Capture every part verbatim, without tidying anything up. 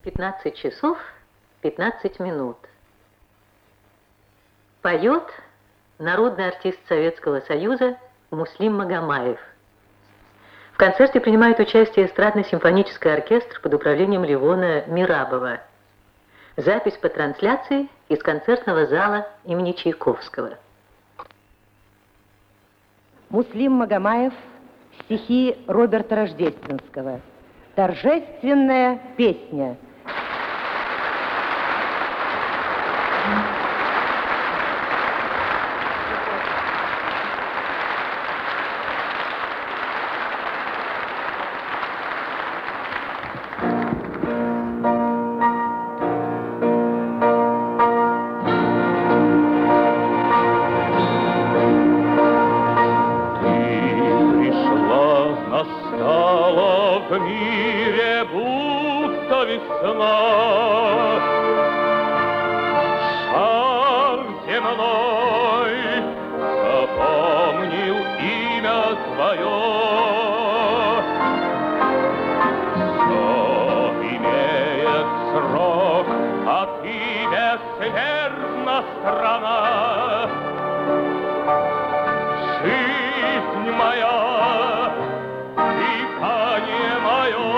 пятнадцать часов пятнадцать минут. Поет народный артист Советского Союза Муслим Магомаев. В концерте принимает участие эстрадно-симфонический оркестр под управлением Левона Мирабова. Запись по трансляции из концертного зала имени Чайковского. Муслим Магомаев, стихи Роберта Рождественского. Торжественная песня. В мире будто весна, шар земной запомнил имя твое. Все имеет срок, а ты бессмертна страна. Жизнь моя, дыхание мое,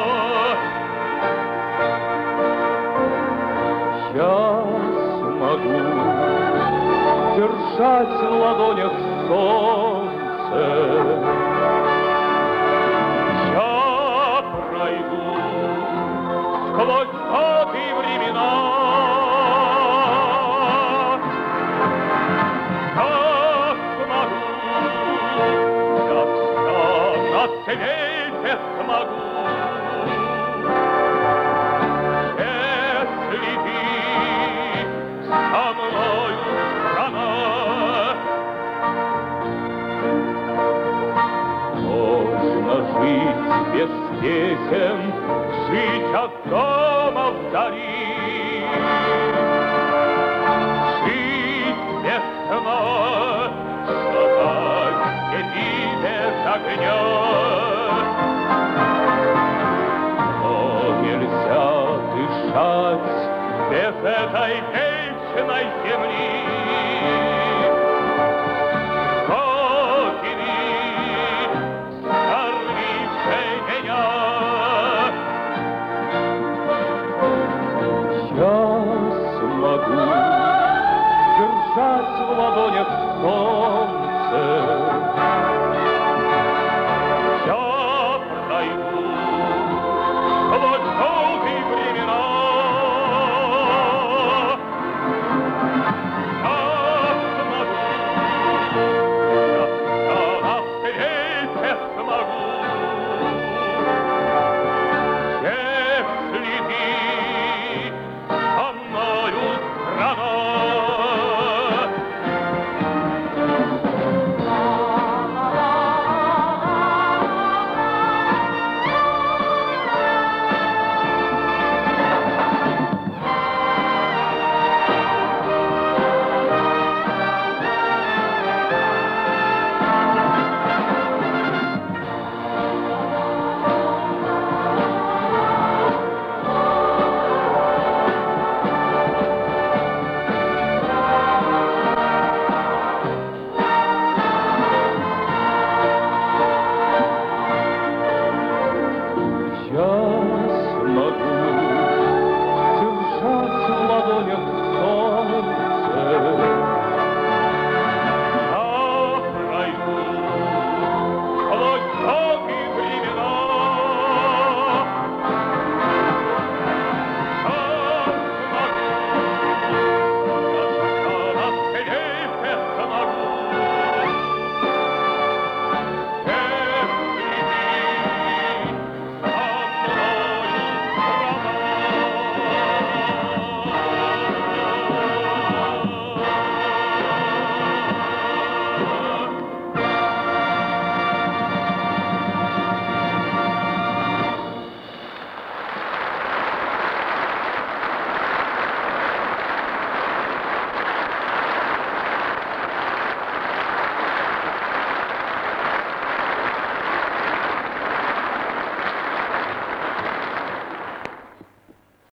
я смогу держать в ладонях солнце. Я пройду сквозь годы и времена. Я смогу, я все на свете смогу. Если ты со мною, страна, можно жить без песен, жить от дома вдали, жить без сна, шагать в степи без огня. Но нельзя дышать без этой вечной земли. Родины, скормившей меня, я смогу держать в ладонях солнце.